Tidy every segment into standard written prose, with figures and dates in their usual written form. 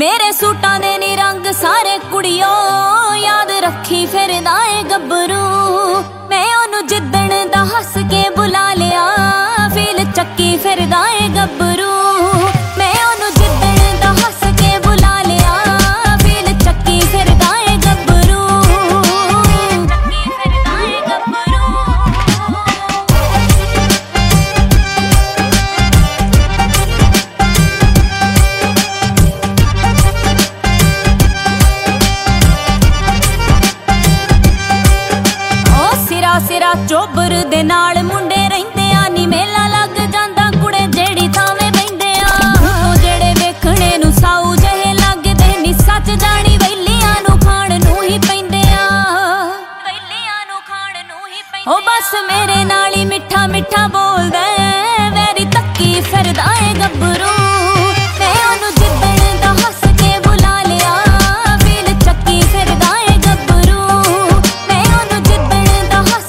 मेरे सूटां दे नी रंग सारे कुड़ियो याद रखी फिरदा ए गब्बरू। मैं ओनू जिद्दण दा हस के बुला लिया फील चक्की फिरदा ए गब्बरू। मैं ओनू जिद्दण दा हस के बुला लिया फील चक्की फिरदा ए गब्बरू। चक्की फिरदा ए गब्बरू। सिरा चोबर दे नाल मुंडे रहिंदे आ नी मेला लग जांदा कुड़े जेड़ी थावे बहिंदे आ। जेड़े वेखणे नू साऊ जहे लगदे नी सच जानी वैलियां नू खाण नू ही पैंदे आ। वैलियां नू खाण नू ही पैंदे ओ बस मेरे नाल ही मिठा मिठा बोलदा वैरी तक्की फिरदा ए गब्बरू। मैं ओनू जिद्दण दा हस के बुला लिया फील चक्की फिरदा ए गब्बरू। मैं ओनू जिद्दण दा हस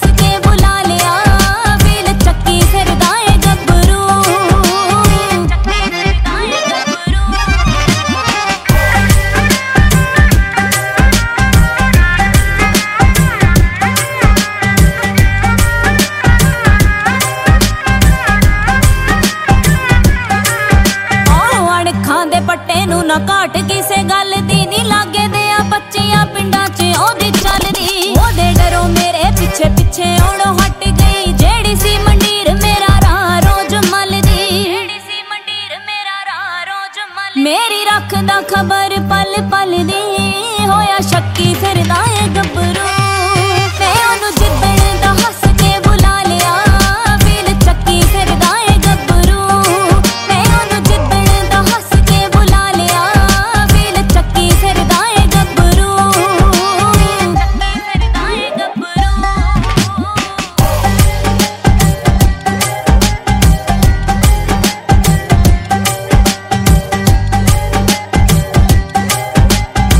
पट्टे नू ना घाट किसे गल दी नी लागे दे आ बच्चियां पिंडां च ओदी चलदी। ओदे डरो मेरे पिछे पिछे ओड़ो हट गई जेड़ी सी मंडीर मेरा राह रोज मलदी। जेड़ी सी मंडीर मेरा राह रोज मलदी। मेरी रखदा खबर पल पल दी होया शक्की फिरदा ए गब्बरू। मैं ओनू जिद्दण दा हस के बुला लिया फील चक्की फिरदा ए गब्बरू। मैं ओनू जिद्दण दा हस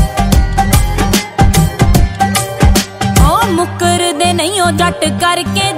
जट करके